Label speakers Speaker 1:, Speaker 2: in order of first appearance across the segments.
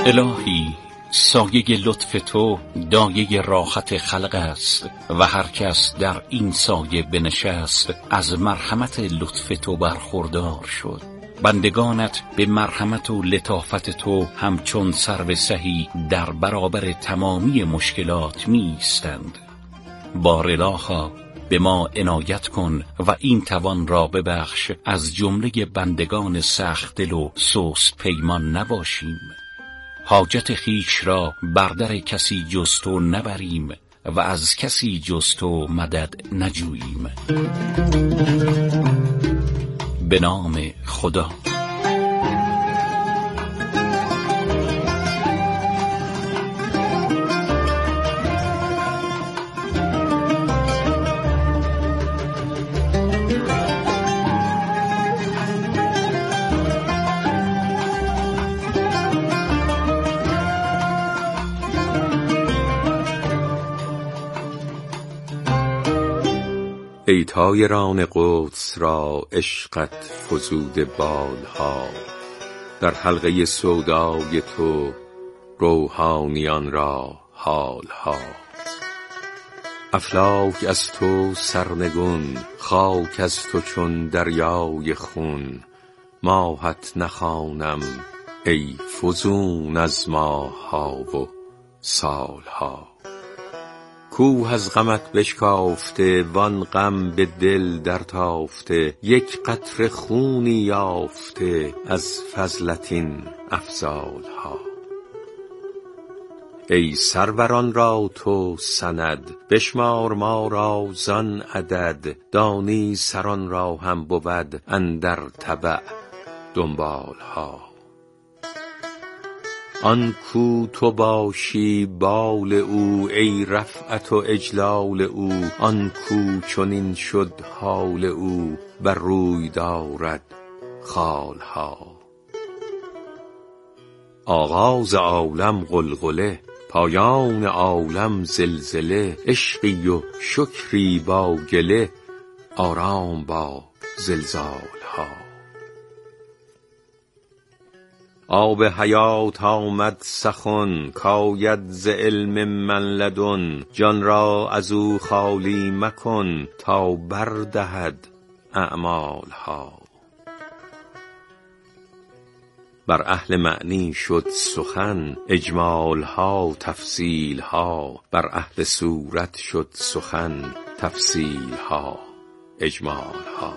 Speaker 1: الهی سایه لطف تو دایه راحت خلق است و هر کس در این سایه بنشست از مرحمت لطف تو برخوردار شد. بندگانت به مرحمت و لطافت تو همچون سرو سهی در برابر تمامی مشکلات می ایستند. بار الها به ما عنایت کن و این توان را ببخش از جمله بندگان سخت دل و سست پیمان نباشیم. حاجت خویش را بر در کسی جز تو نبریم و از کسی جز تو مدد نجوییم. به نام خدا.
Speaker 2: ای طایران قدس را عشقت فزوده بالها، در حلقه سودای تو روحانیان را حالها. افلاک از تو سرنگون، خاک از تو چون دریای خون. ماهت نخوانم ای فزون از ماهها و سالها. کوه از غمت بشکافته وان غم به دل در تافته، یک قطره خونی یافته از فضلت این افضالها. ای سروران را تو سند، بشمار ما را زان عدد. دانی سران را هم بود اندر تبع دنبالها. آن کو تو باشی بال او ای رفعت و اجلال او. آن کو چنین شد حال او بر روی دارد خالها. آغاز عالم غلغله، پایان عالم زلزله. عشقی و شکری با گله، آرام با زلزالها. آب حیات آمد سخن، کاید ز علم من لدن. جان را از او خالی مکن تا بردهد اعمالها. بر اهل معنی شد سخن، اجمالها تفصیلها. بر اهل صورت شد سخن، تفصیلها اجمالها.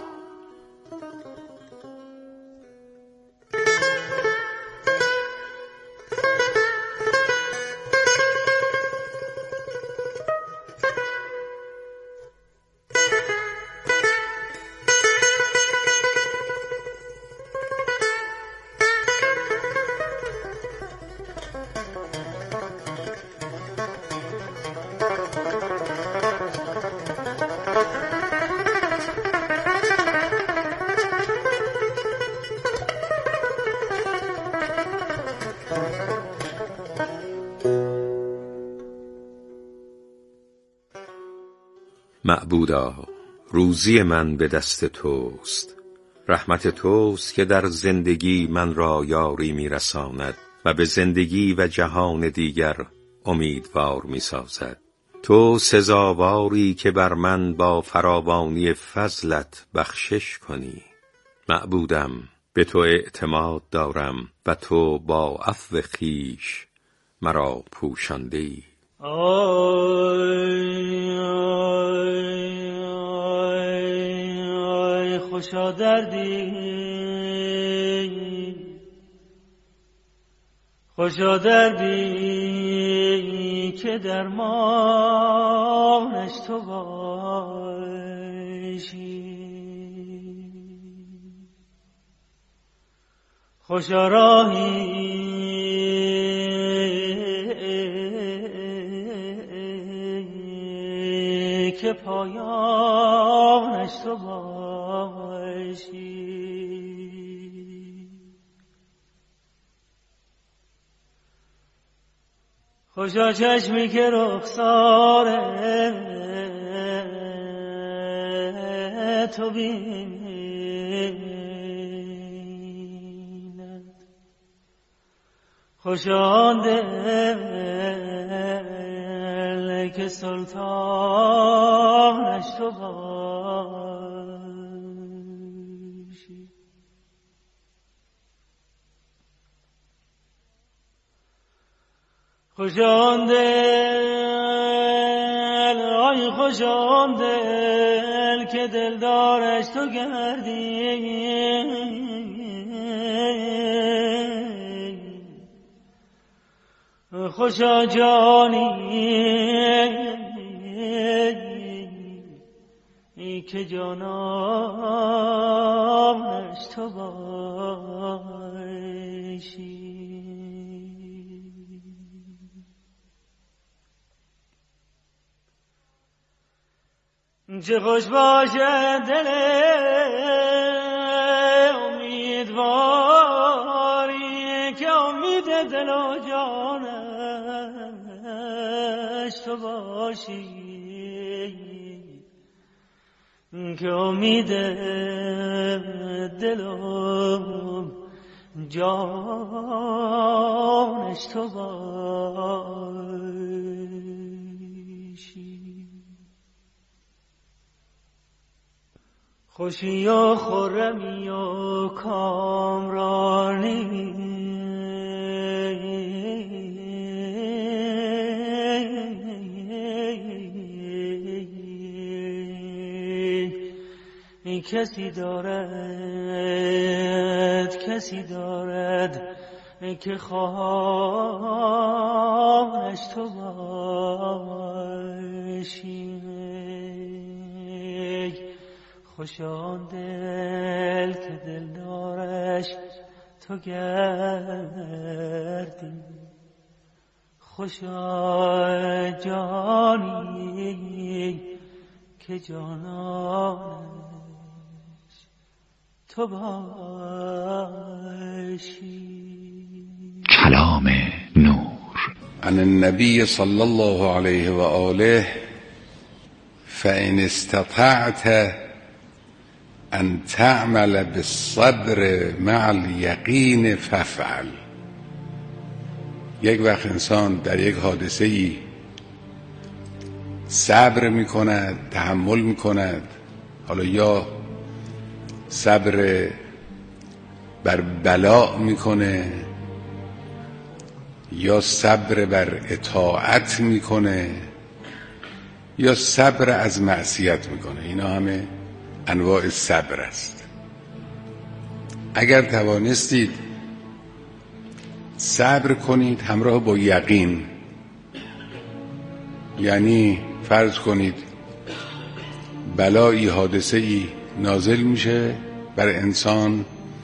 Speaker 2: معبودا روزی من به دست توست، رحمت توست که در زندگی من را یاری می رساند و به زندگی و جهان دیگر امیدوار می سازد. تو سزاواری که بر من با فراوانی فضلت بخشش کنی. معبودم به تو اعتماد دارم و تو با عفو خویش مرا پوشانده‌ای.
Speaker 3: خوشا دردی که درمانش تو باشی. خوشا راهی که پایانش تو باشی. خوشا چشمی که رخسار تو بیند. خوشان دل که سلطانش تو باشی. خوشان دل، آی خوشان دل که دلدارش تو گردی. خوشا جانی ای که جانانش تو باشی. چه خوش باشه دل امیدواری که امید دل و جانش تو باشی، که امید دل و جانش تو باشی. خوشی و خرمی و کامرانی کسی دارد که خواهانش تو باشی. خوشان دل که دلدارش تو گردی. خوشا جانی که جانانش تو باشی.
Speaker 1: کلام نور.
Speaker 4: عن النبي صلى الله عليه وآله فإن استطعت أن تعمل بالصبر مع اليقين فافعل. یک وقت انسان در یک حادثه‌ای صبر می‌کند، تحمل می‌کند، حالا یا صبر بر بلا می‌کنه یا صبر بر اطاعت می‌کنه یا صبر از معصیت می‌کنه. اینا همه انواع صبر است. اگر توانستید صبر کنید همراه با یقین، یعنی فرض کنید بلایی، حادثه‌ای نازل میشه بر انسان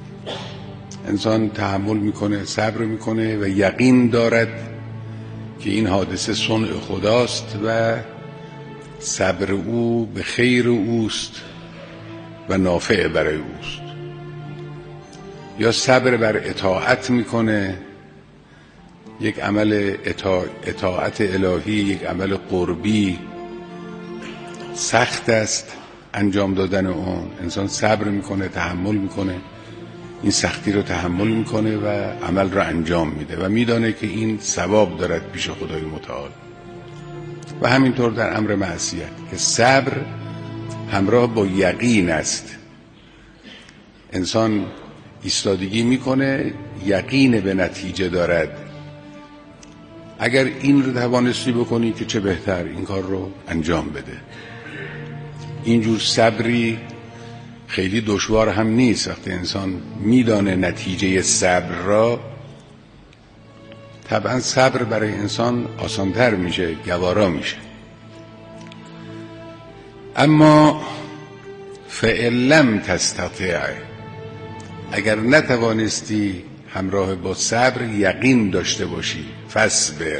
Speaker 4: تحمل میکنه، صبر میکنه و یقین دارد که این حادثه صنع خداست و صبر او به خیر اوست و نافع برای اوست. یا صبر بر اطاعت میکنه، یک عمل اطاعت الهی، یک عمل قربی سخت است انجام دادن اون، انسان صبر میکنه، تحمل میکنه، این سختی رو تحمل میکنه و عمل رو انجام میده و میدانه که این ثواب دارد پیش خدای متعال. و همینطور در امر معصیت که صبر همراه با یقین است. انسان ایستادگی میکنه، یقین به نتیجه دارد. اگر این رو توانستی بکنی که چه بهتر، این کار رو انجام بده. اینجور صبری خیلی دشوار هم نیست. وقتی انسان میدانه نتیجه صبر را، طبعا صبر برای انسان آسانتر میشه، گوارا میشه. اما فإن لم تستطع، اگر نتوانستی همراه با صبر یقین داشته باشی، فاصبر،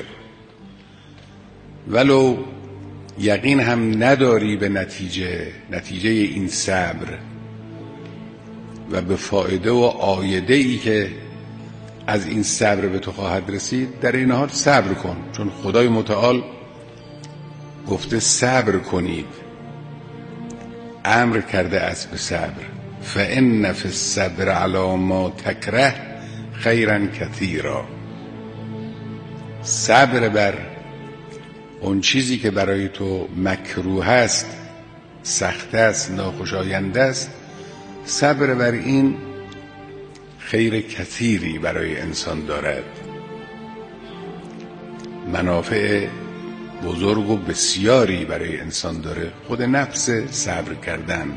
Speaker 4: ولو یقین هم نداری به نتیجه این صبر و به فایده و عایده ای که از این صبر به تو خواهد رسید، در این حال صبر کن، چون خدای متعال گفته صبر کنید، امر کرده است به صبر. فإن فی الصبر علی ما تکره خیرا کثیرا. صبر بر اون چیزی که برای تو مکروه است، سخت است، ناخوشایند است، صبر بر این خیر کثیری برای انسان دارد، منافع بزرگ و بسیاری برای انسان داره. خود نفس صبر کردن،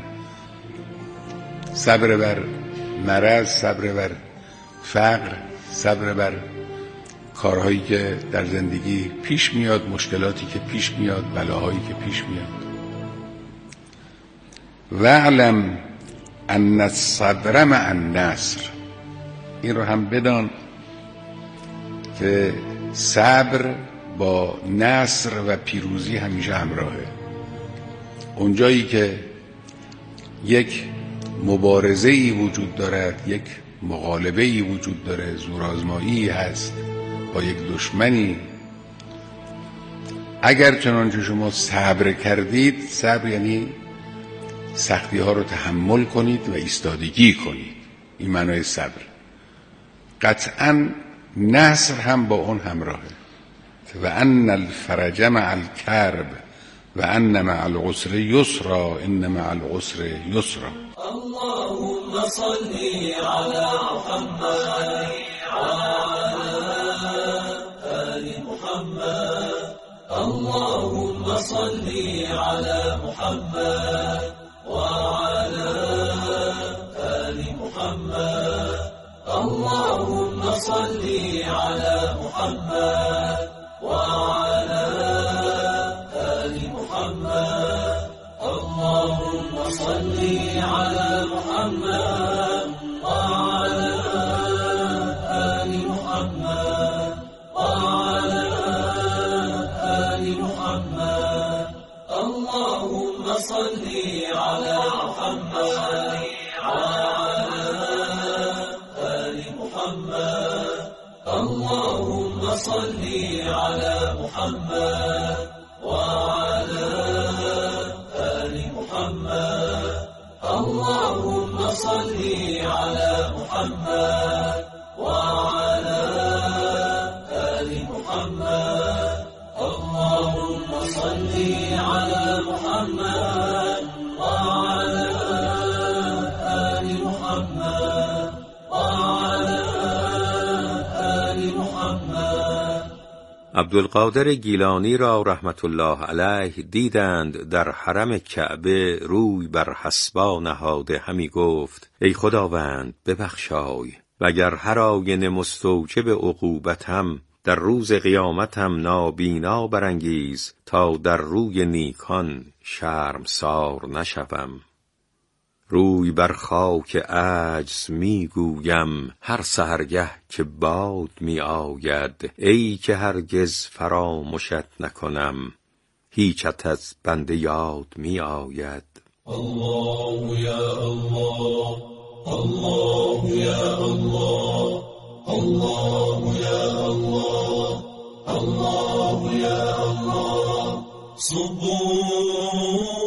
Speaker 4: صبر بر مرض، صبر بر فقر، صبر بر کارهایی که در زندگی پیش میاد، مشکلاتی که پیش میاد، بلاهایی که پیش میاد. واعلم ان الصبر مع النصر، این رو هم بدان که صبر با نصر و پیروزی همیشه همراهه. اونجایی که یک مبارزه‌ای وجود دارد، یک مغالبه‌ای وجود داره، زورآزمایی هست با یک دشمنی، اگر چنانچه شما صبر کردید، صبر یعنی سختی ها رو تحمل کنید و ایستادگی کنید، این معنای صبر. قطعاً نصر هم با اون همراهه. و ان الفرج مع الکرب و ان مع العسر یسرا ان مع العسر یسرا.
Speaker 5: اللهم صل على محمد وعلى آل محمد. اللهم صل على محمد وعلى آل محمد. اللهم صل على محمد وعلى آل محمد. اللهم صل على محمد وعلى آل محمد وعلى آل محمد. اللهم صل على محمد وعلى آل محمد. اللهم صل على محمد وعلى آل محمد. اللهم صل على محمد وعلى آل محمد. اللهم صل على محمد وعلى آل محمد وعلى آل محمد.
Speaker 2: عبدالقادر گیلانی را رحمت الله علیه دیدند در حرم کعبه روی بر حصبا نهاده همی گفت ای خداوند ببخشای، وگر هر آینه مستوجب عقوبتم، در روز قیامتم نابینا برانگیز، تا در روی نیکان شرمسار نشوم. روی بر خاک عجز می گویم هر سحرگه که باد می آید، ای که هرگز فراموشت نکنم، هیچت از بنده یاد می آید.
Speaker 5: الله یا الله، الله یا الله، الله یا الله، الله یا الله. سبحان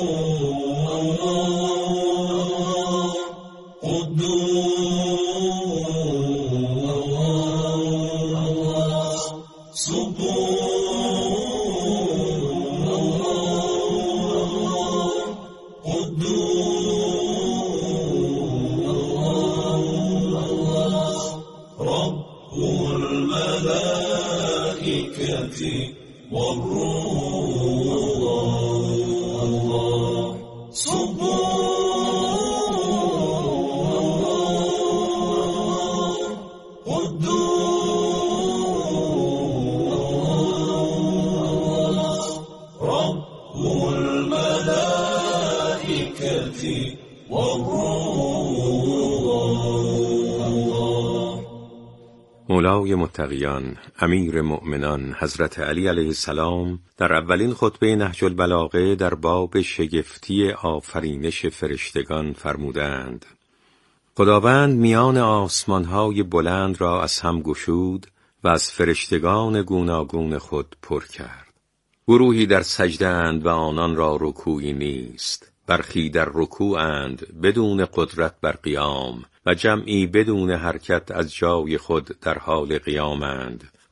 Speaker 2: مولای متقیان امیر مؤمنان حضرت علی علیه السلام در اولین خطبه نهج البلاغه در باب شگفتی آفرینش فرشتگان فرمودند: خداوند میان آسمانهای بلند را از هم گشود و از فرشتگان گوناگون خود پر کرد. گروهی در سجده اند و آنان را رکوعی نیست، برخی در رکوع اند بدون قدرت بر قیام، و جمعی بدون حرکت از جای خود در حال قیامند،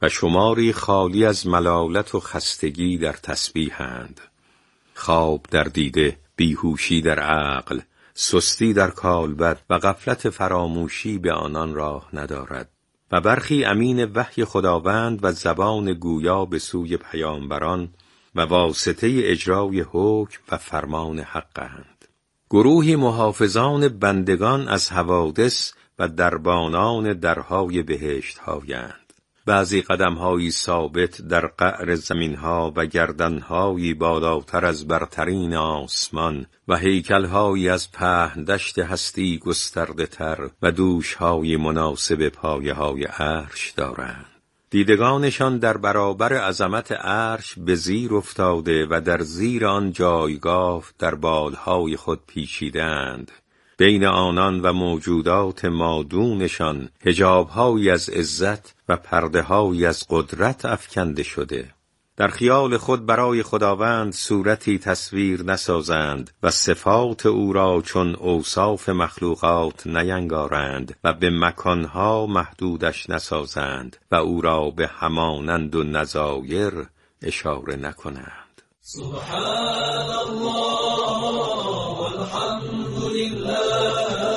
Speaker 2: و شماری خالی از ملالت و خستگی در تسبیحند. خواب در دیده، بیهوشی در عقل، سستی در کالبد و غفلت فراموشی به آنان راه ندارد. و برخی امین وحی خداوند و زبان گویا به سوی پیامبران و واسطه اجرای حکم و فرمان حقند. گروهی محافظان بندگان از حوادث و دربانان درهای بهشت هایند. بعضی قدم‌هایی ثابت در قعر زمین‌ها و گردن‌هایی بالاتر از برترین آسمان و هیکل‌هایی از پهن دشت هستی گسترده‌تر و دوش‌هایی مناسب پایه‌های عرش دارند. دیدگانشان در برابر عظمت عرش به زیر افتاده و در زیر آن جایگاه در بالهای خود پیچیدند. بین آنان و موجودات مادونشان حجاب‌هایی از عزت و پرده‌هایی از قدرت افکنده شده. در خیال خود برای خداوند صورتی تصویر نسازند و صفات او را چون اوصاف مخلوقات نینگارند و به مکانها محدودش نسازند و او را به همانند و نظایر اشاره نکنند.
Speaker 5: سبحان الله والحمد لله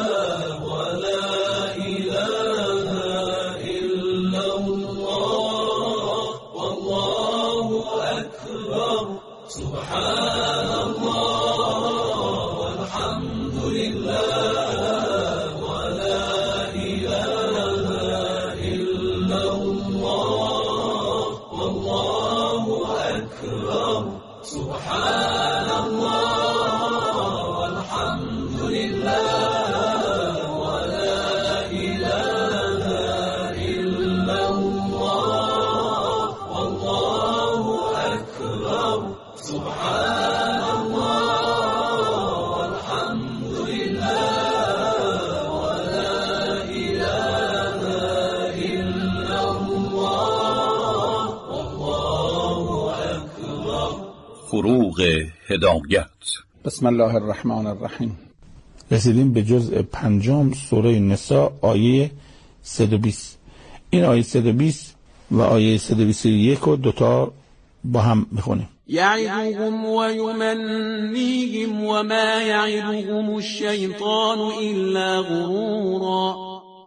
Speaker 5: ولا اله الا الله والله اکبر. سبحان الله والحمد لله ولا اله الا الله والله اکبر. سبحان الله والحمد لله ولا اله الا الله والله اکبر. سبحان الله والحمد لله ولا اله الا الله والله اکبر.
Speaker 1: فروغ هدایت.
Speaker 6: بسم الله الرحمن الرحیم. رسیدیم به جزء 5 سوره نساء آیه 120. این آیه 120 و آیه 121 رو دوتا با هم میخونیم.
Speaker 7: یعدهم و یمنیهم و ما یعدهم الشیطان الا غرورا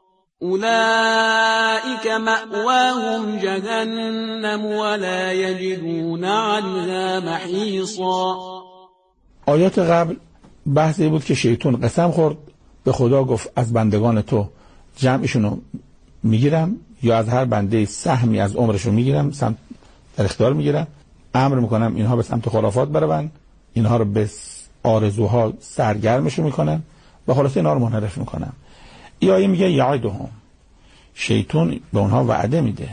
Speaker 7: اولئک مأواهم جهنم ولا یجدون عنها محیصا.
Speaker 6: آیات قبل بحثی بود که شیطان قسم خورد به خدا، گفت از بندگان تو جمعشونو میگیرم یا از هر بنده سهمی از عمرشو میگیرم، سمت در اختیار میگیرم، امر میکنم اینها به سمت خرافات برون، اینها رو به آرزوها سرگرمشو میکنن و خلاصه اینا رو منحرف میکنن. این آیه میگه یعدهم، شیطان به اونها وعده میده،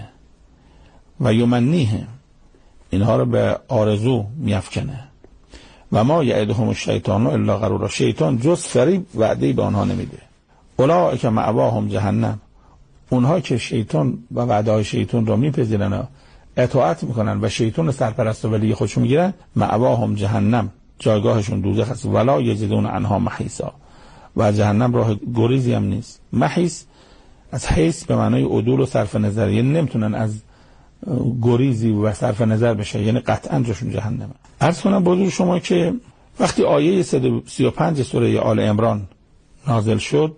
Speaker 6: و یمنیهم، اینها رو به آرزو میافکنه، و ما یعدهم الشیطان الا غرورا، شیطان جز فریب وعده‌ای به آنها نمیده. اولئک مأواهم جهنم، اونها که شیطان و وعده‌های شیطان رو میپذیرن و اطاعت میکنن و شیطان سرپرست و ولی خودشون میگیرن، مأواهم جهنم، جایگاهشون دوزخ است، ولا یجدون عنها محیصا، و جهنم راه گریزی هم نیست. محیص از حیث به معنای عدول و صرف نظر، یعنی نمیتونن از گریزی و صرف نظر بشه، یعنی قطعا جاشون جهنمه. عرض کنم بزرگ شما که وقتی آیه 135 سوره آل عمران نازل شد،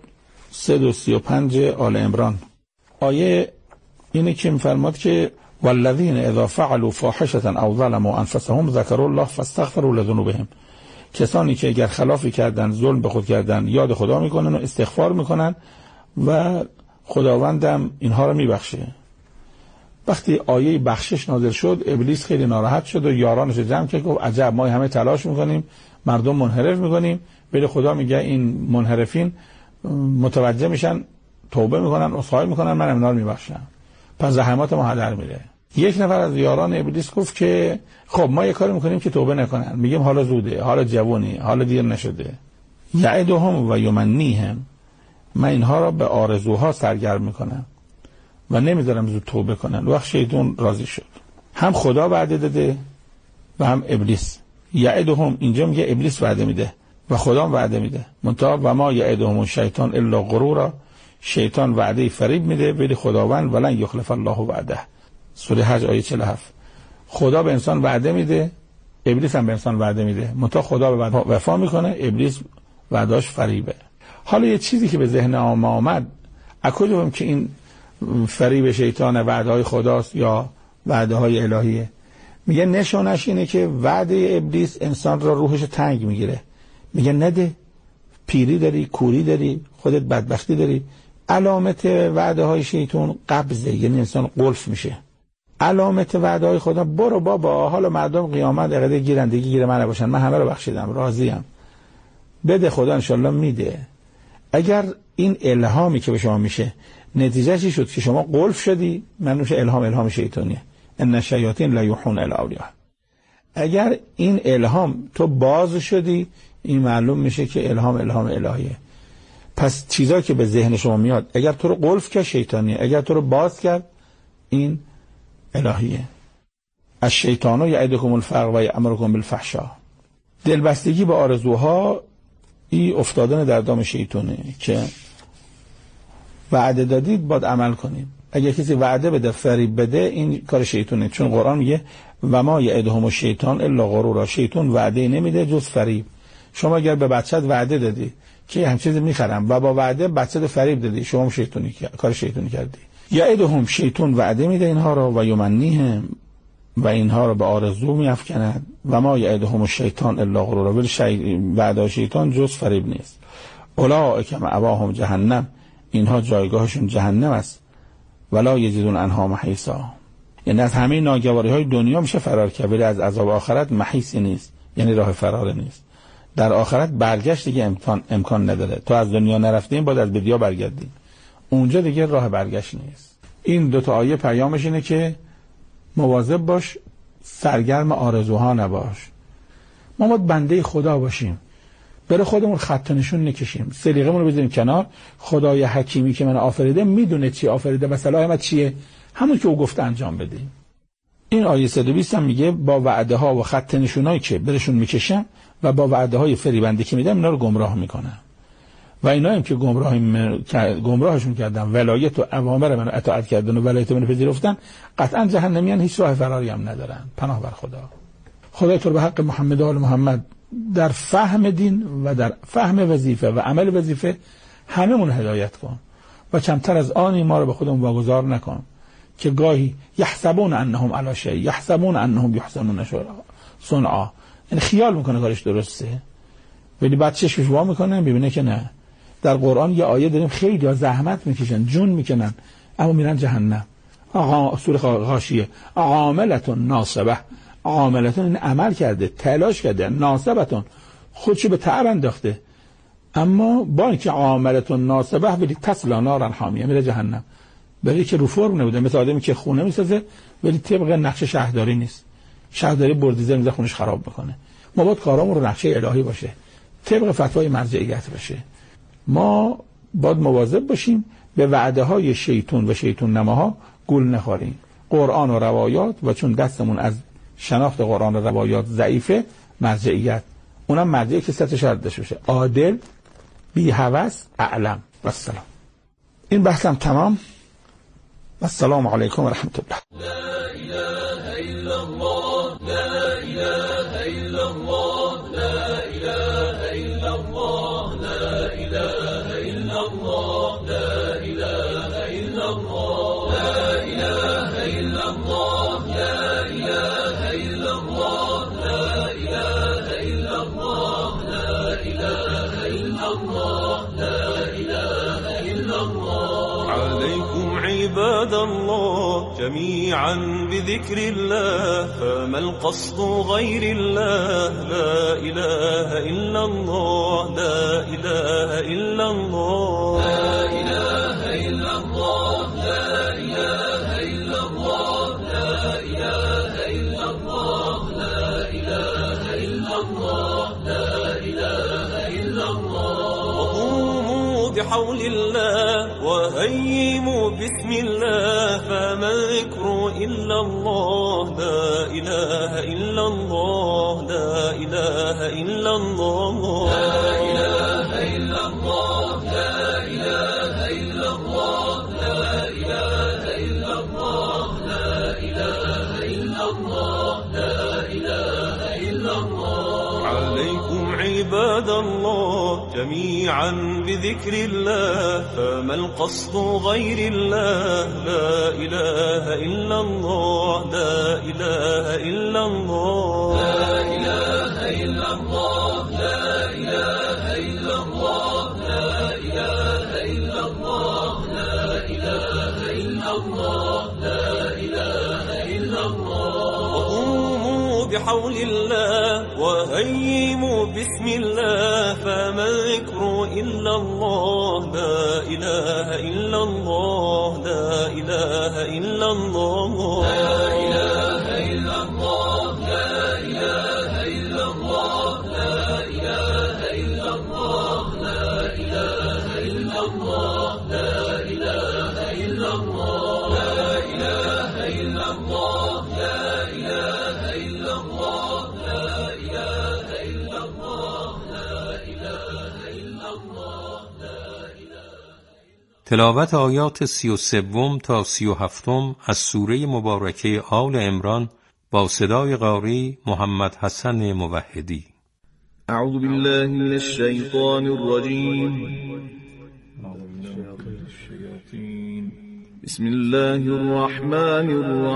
Speaker 6: 135 آل عمران آیه اینه که میفرماد که والذین اذا فعلوا فاحشة او ظلموا انفسهم ذکروا الله فاستغفروا لذنوبهم، کسانی که اگر خلافی کردن، ظلم به خود کردن، یاد خدا میکنن و استغفار میکنن و خداوندم اینها رو میبخشه. وقتی آیه بخشش نازل شد، ابلیس خیلی ناراحت شد و یارانش جمع کرد، گفت عجب، ما همه تلاش میکنیم، مردم منحرف میکنیم، ولی خدا میگه این منحرفین متوجه میشن، توبه میکنن، عذرخواهی میکنن، من اینا رو میبخشم، پس زحمات ما هدر میره. یک نفر از یاران ابلیس گفت که خب ما یه کاری میکنیم که توبه نکنن، میگیم حالا زوده، حالا جوونی، حالا دیر نشده. یعدهم و یمنیهم، من اینها را به آرزوها سرگرم میکنم و نمیذارم زود توبه کنن. وقت شیطان راضی شد، هم خدا وعده داده و هم ابلیس. یعدهم اینجا میگه ابلیس وعده میده و خدا وعده میده، منتها و ما یعدهم الشیطان الا غرورا، شیطان وعده فریب میده ولی خداوند ولن یخلف الله وعده، سوره حج آیه 47. خدا به انسان وعده میده، ابلیس هم به انسان وعده میده، منتها خدا به وعده وفا میکنه، ابلیس وعداش فریبه. حالا یه چیزی که به ذهن ما آمد، از کجا بگم که این فریب شیطان وعده های خداست یا وعده های الهیه؟ میگه نشونش اینه که وعده ابلیس انسان را روحش تنگ میگیره، میگه نده، پیری داری، کوری داری، خودت بدبختی داری. علامت وعده های شیطان قبضه، یعنی انسان قلف میشه. علامت وعده های خدا برو بابا، حالا مردم قیامت اقده گیرندگی گیر من باشن، من همه رو بخشیدم، راضیم، بده خدا انشالله میده. اگر این الهامی که به شما میشه نتیجه چی شد که شما قلف شدی، من میشه الهام شیطانیه. ان الشیاطین لا یوحون الی اولیاء. اگر این الهام تو باز شدی، این معلوم میشه که الهام الهیه. پس چیزایی که به ذهن شما میاد اگر تو رو قلف کرد شیطانیه، اگر تو رو باز کرد این الهیه. الشیطان یعدکم الفقر و یأمرکم بالفحشاء. دلبستگی به آرزوها این افتادن در دام شیطانه که وعده دادید باید عمل کنید. اگر کسی وعده بده فریب بده این کار شیطانه، چون قرآن میگه و ما یعدهم الشیطان الا غرورا. شیطان وعده نمیده جز فریب. شما اگر به بچت وعده دادی که همین چیزی میخرم و با وعده بچت فریب دادی، شما کار شیطانی کردی. یعدهم، شیطان وعده میده اینها را، و یمنیهم، و اینها را به آرزو میافکند. و ما یعدهم الشیطان الا غرورا. ولی وعده شیطان جز فریب نیست. اولئک مأواهم جهنم، اینها جایگاهشون جهنم است. ولا یجدون عنها محیصا. یعنی از همه ناگواری های دنیا میشه فرار کرد، ولی از عذاب آخرت محیصی نیست، یعنی راه فرار نیست. در آخرت برگشت دیگه امکان نداره. تو از دنیا نرفتیم باید از بدیا برگردیم، اونجا دیگه راه برگشت نیست. این دو تا آیه پیامش اینه که مواظب باش، سرگرم آرزوها نباش. ما باید بنده خدا باشیم، بره خودمون خط نشون نکشیم، سلیقمون رو بذاریم کنار. خدای حکیمی که من آفریده میدونه چی آفریده و صلاح من چیه، همون که او گفته انجام بدیم. این آیه 120 هم میگه با وعده ها و خط نشونایی که برشون میکشم و با وعده های فریبنده که میدم اینا رو گمراه میکنم. و اینا هم که گمراهشون کردن، ولایت و اوامر منو اطاعت کردن و ولایت منو پذیرفتن، قطعا جهنمیان، هیچ راه فراری هم ندارن. پناه بر خدا. خدای تو به حق محمد و آل محمد در فهم دین و در فهم وظیفه و عمل وظیفه هممون هدایت کن و کمتر از آنی ما رو به خودمون واگذار نکن که گاهی یحسبون انهم علی شیء، یحسبون انهم یحسنون صنعا، یعنی خیال میکنه کارش درسته ولی بعد چشمش وا میکنه ببینه که نه. در قرآن یه آیه داریم خیلی زحمت میکشن، جون میکنن، اما میرن جهنم. سوره غاشیه، عاملتون ناصبه. عاملتون این عمل کرده، تلاش کرده، ناصبتون خودشو به تعب انداخته، اما با اینکه عاملتون ناصبه ولی تسلا نارا حامیه، میره جهنم. برای که رو فرم نبوده، مثل آدمی که خونه میسازه ولی طبق نقش شهرداری نیست. شهرداری بردیزر میذاره خونش خراب میکنه. ما باید کارامون رو نقشه الهی باشه، طبق فتوای مرجعیت باشه. ما باید مواظب باشیم به وعده های شیطان و شیطان نماها گول نخوریم. قرآن و روایات، و چون دستمون از شناخت قرآن و روایات ضعیفه، مرجعیت، اونم مرجعی که سطح شرط داشته باشه، عادل، بی هوس، اعلم. و السلام. این بحثم تمام. السلام علیکم و رحمت الله.
Speaker 5: لا اله الا الله، لا اله الا الله، لا اله الا الله، لا اله الا الله، لا اله الا الله، لا اله الا الله، لا اله الا الله، لا اله الا الله، لا اله الا الله، لا اله الا الله. عليكم عباد الله جميعا بذكر الله، فما القصد غير الله، لا إله إلا الله، لا إله إلا الله، لا إله إلا الله، لا إله إلا الله، لا إله إلا الله، لا إله إلا الله، لا إله إلا الله. وقوموا بحول الله وهيموا بسم الله، فما الذكر إلا الله، لا إله إلا الله، لا إله إلا الله، لا إله إلا الله، لا إله إلا الله، لا إله إلا الله، لا إله الله لا إله إلا الله.
Speaker 8: عليكم عباد الله جميعا بذكر الله، فما القصد غير الله؟ لا إله إلا الله لا إله إلا الله
Speaker 5: لا إله إلا الله لا إله إلا الله لا إله إلا الله لا إله إلا الله لا إله إلا الله.
Speaker 8: وقوموا بحول الله وهيموا بسم الله، فما الذكر إلا الله؟ لا إله إلا الله لا إله إلا الله
Speaker 5: لا إله إلا الله لا إله إلا الله لا إله إلا الله لا إله إلا الله لا إله إلا الله لا إله إلا الله لا إله إلا الله لا إله إلا الله لا إله إلا الله لا إله.
Speaker 2: تلاوت آیات 33 تا 37 از سوره مبارکه آل عمران با صدای قاری محمد حسن موحدی.
Speaker 9: اعوذ بالله من الشیطان الرجیم. بسم الله الرحمن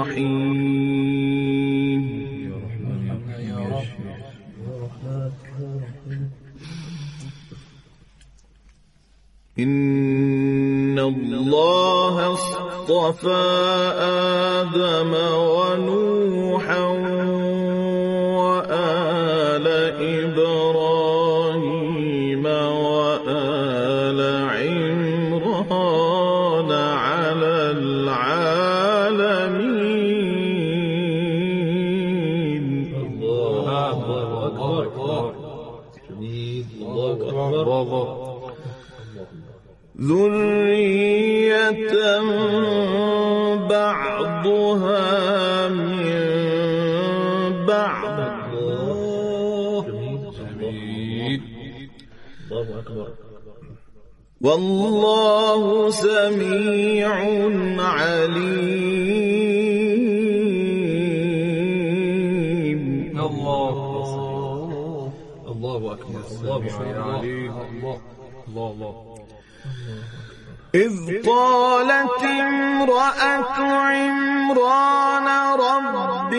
Speaker 9: الرحیم. إن الله اصطفى آدم ونوحا وآل إبراهيم وآل عمران على العالمين. الله أكبر. ذرية بعضها من بعض. والله سميع عليم.
Speaker 5: الله أكبر. الله.
Speaker 9: إذ قالت امرأة عمران رب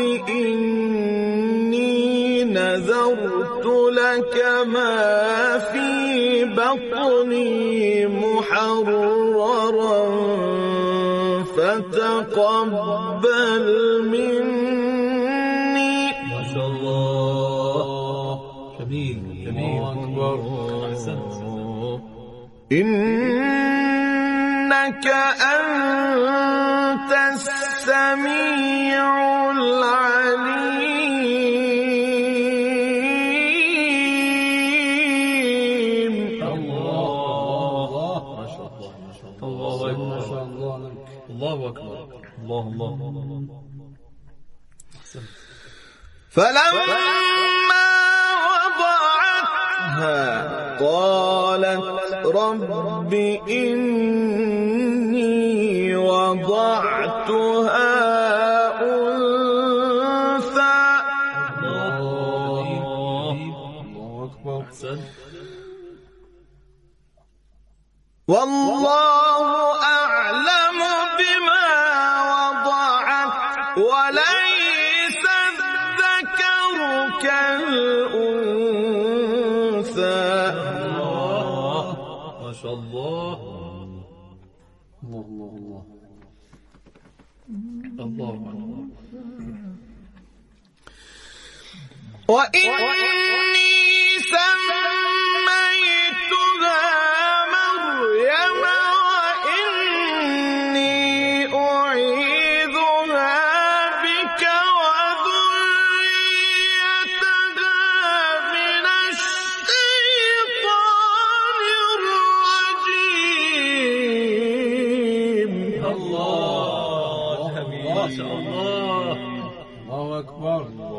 Speaker 9: إني نذرت لك ما في بطني محررا فتقبل مني.
Speaker 5: ما شاء الله. جميل.
Speaker 9: إنك أنت السميع العليم.
Speaker 5: الله. ما شاء الله. الله أكبر. الله.
Speaker 9: فلما وضعتها قالت رب إني وضعتها أنثى.
Speaker 5: الله أكبر.
Speaker 9: والله أعلم بما وضعت وليس الذكر كالأنثى.
Speaker 5: ما شاء الله. الله.
Speaker 9: وإني سميت